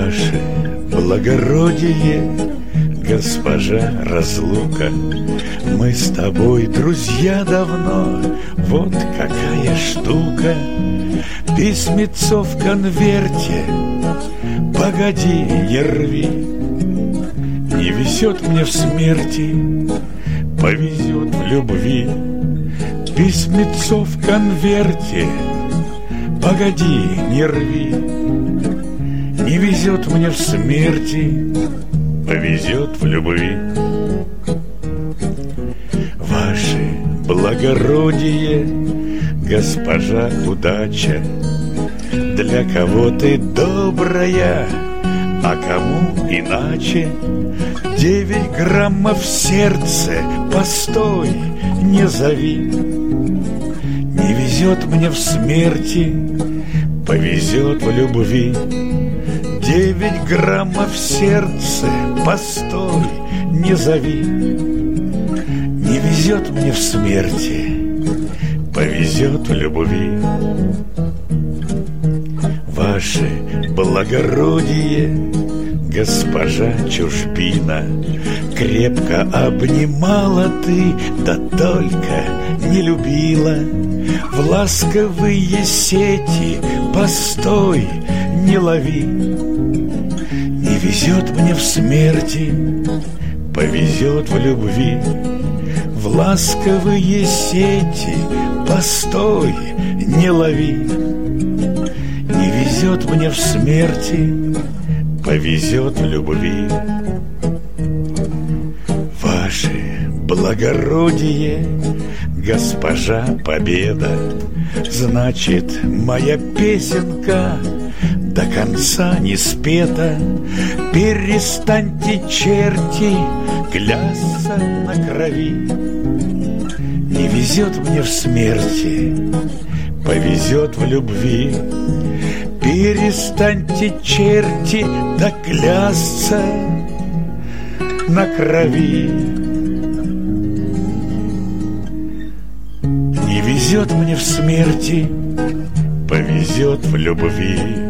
Ваше благородие, госпожа разлука, мы с тобой друзья давно, вот какая штука. Письмецо в конверте, погоди, не рви, не везет мне в смерти, повезет в любви. Письмецо в конверте, погоди, не рви, не везет мне в смерти, повезет в любви. Ваше благородие, госпожа удача, для кого ты добрая, а кому иначе. 9 граммов в сердце, постой, не зови, не везет мне в смерти, повезет в любви. 9 граммов в сердце, постой, не зови, не везет мне в смерти, повезет в любви. Ваше благородие, госпожа чужбина, крепко обнимала ты, да только не любила. В ласковые сети, постой, не лови, не везет мне в смерти, повезет в любви. В ласковые сети, постой, не лови, не везет мне в смерти, повезет в любви. Ваше благородие, госпожа победа, значит, моя песенка до конца не спета. Перестаньте, черти, клясться на крови, не везет мне в смерти, повезет в любви. Перестаньте, черти, да клясться на крови, не везет мне в смерти, повезет в любви.